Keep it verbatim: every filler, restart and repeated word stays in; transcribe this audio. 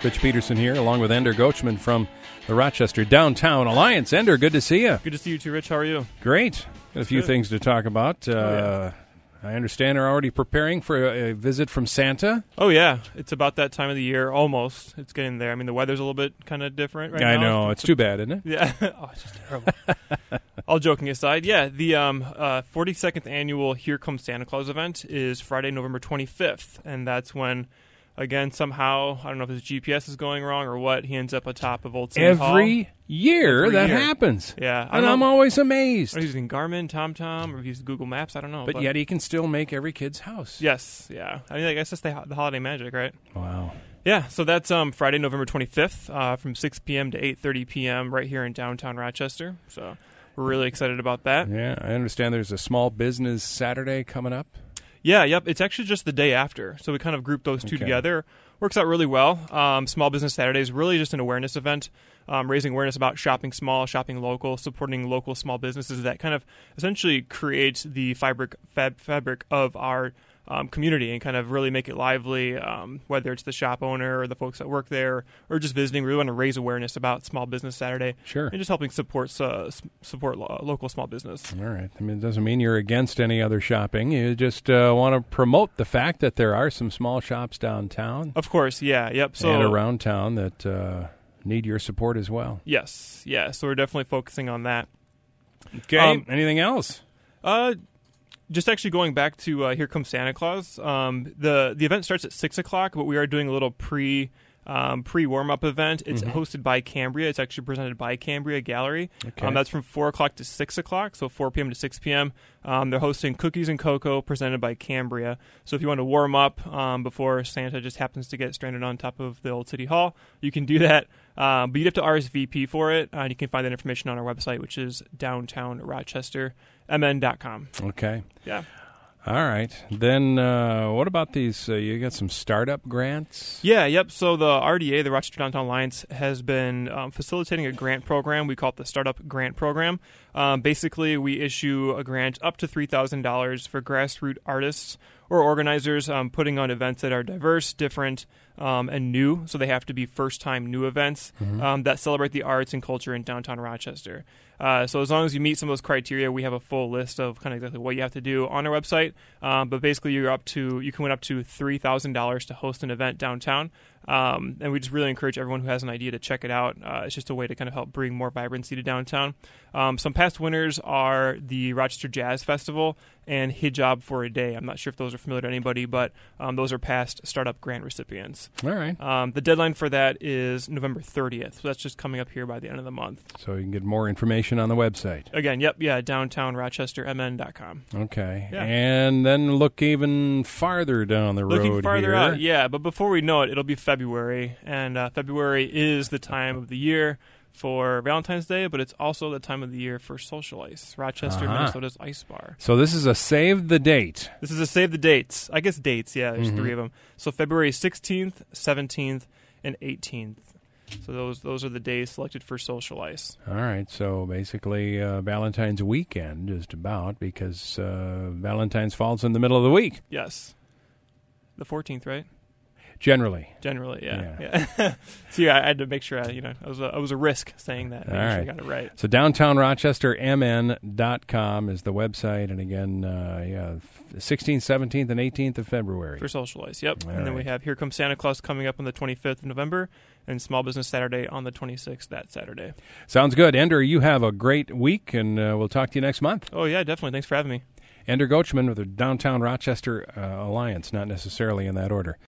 Rich Peterson here, along with Ender Gochman from the Rochester Downtown Alliance. Ender, good to see you. Good to see you too, Rich. How are you? Great. Got a few Good. things to talk about. Uh, oh, yeah. I understand you're already preparing for a, a visit from Santa. Oh, yeah. It's about that time of the year, almost. It's getting there. I mean, the weather's a little bit kind of different right I now. I know. It's, it's too bad, isn't it? Yeah. Oh, it's just terrible. All joking aside, yeah, the um, uh, forty-second annual Here Comes Santa Claus event is Friday, November twenty-fifth, and that's when, again, somehow, I don't know if his G P S is going wrong or what, he ends up atop of Old City Every Hall. year Every that year. happens. Yeah. I And don't I'm know, always amazed. I don't know if he's using Garmin, TomTom, or if he's using Google Maps, I don't know. But, yet he can still make every kid's house. Yes, yeah. I mean, I guess that's the, the holiday magic, right? Wow. Yeah, so that's um, Friday, November twenty-fifth, uh, from six p.m. to eight thirty p.m. right here in downtown Rochester. So we're really excited about that. Yeah, I understand there's a small business Saturday coming up. Yeah, yep. It's actually just the day after. So we kind of grouped those two Okay. together. Works out really well. Um, Small Business Saturday is really just an awareness event, um, raising awareness about shopping small, shopping local, supporting local small businesses that kind of essentially create the fabric, fab, fabric of our um, community and kind of really make it lively, um, whether it's the shop owner or the folks that work there or just visiting. We really want to raise awareness about Small Business Saturday. Sure. And just helping support uh, s- support lo- local small business. All right. I mean, it doesn't mean you're against any other shopping. You just uh, want to promote the fact that there are some small shops downtown Of course, yeah, yep. So and around town that uh, need your support as well. Yes, yeah. So we're definitely focusing on that. Okay. Um, Anything else? Uh, just actually going back to uh, Here Comes Santa Claus. Um, the the event starts at six o'clock, but we are doing a little pre um, pre warm up event. It's Mhm. hosted by Cambria. It's actually presented by Cambria Gallery. Okay. Um, that's from four o'clock to six o'clock, so four p.m. to six p.m. Um, they're hosting Cookies and Cocoa presented by Cambria. So if you want to warm up um, before Santa just happens to get stranded on top of the old City Hall, you can do that. Um, but you'd have to R S V P for it, uh, and you can find that information on our website, which is downtown rochester m n dot com. Okay. Yeah. All right. Then uh, what about these? Uh, you got some startup grants? Yeah, yep. So the R D A, the Rochester Downtown Alliance, has been um, facilitating a grant program. We call it the Startup Grant Program. Um, basically, we issue a grant up to three thousand dollars for grassroots artists or organizers um, putting on events that are diverse, different, um, and new. So they have to be first-time new events Mm-hmm. um, that celebrate the arts and culture in downtown Rochester. Uh, so as long as you meet some of those criteria, we have a full list of kind of exactly what you have to do on our website. Um, but basically, you're up to you can win up to three thousand dollars to host an event downtown. Um, and we just really encourage everyone who has an idea to check it out. Uh, it's just a way to kind of help bring more vibrancy to downtown. Um, some past winners are the Rochester Jazz Festival and Hijab for a Day. I'm not sure if those are familiar to anybody, but um, those are past startup grant recipients. All right. Um, the deadline for that is November thirtieth, so that's just coming up here by the end of the month. So you can get more information on the website. Again, yep, yeah, downtown rochester m n dot com. Okay. Yeah. And then look even farther down the road Looking farther here. out, yeah, but before we know it, it'll be February, and uh, February is the time of the year for Valentine's Day, but it's also the time of the year for Social Ice, Rochester, Uh-huh. Minnesota's Ice Bar. So this is a save the date. This is a save the dates. I guess dates, yeah, there's Mhm. three of them. So February sixteenth, seventeenth, and eighteenth. So those those are the days selected for Social Ice. All right. So basically uh, Valentine's weekend just about because uh, Valentine's falls in the middle of the week. Yes. The fourteenth, right? Generally. Generally, yeah. yeah. So yeah, I had to make sure I, you know, I was a, I was a risk saying that. Making All sure I right. got it right. So downtown rochester m n dot com is the website. And again, uh, yeah, sixteenth, seventeenth, and eighteenth of February. For Social Ice, yep. All and then we right. have Here Comes Santa Claus coming up on the twenty-fifth of November and Small Business Saturday on the twenty-sixth that Saturday. Sounds good. Ender, you have a great week, and uh, we'll talk to you next month. Oh, yeah, definitely. Thanks for having me. Ender Gochman with the Downtown Rochester uh, Alliance, not necessarily in that order.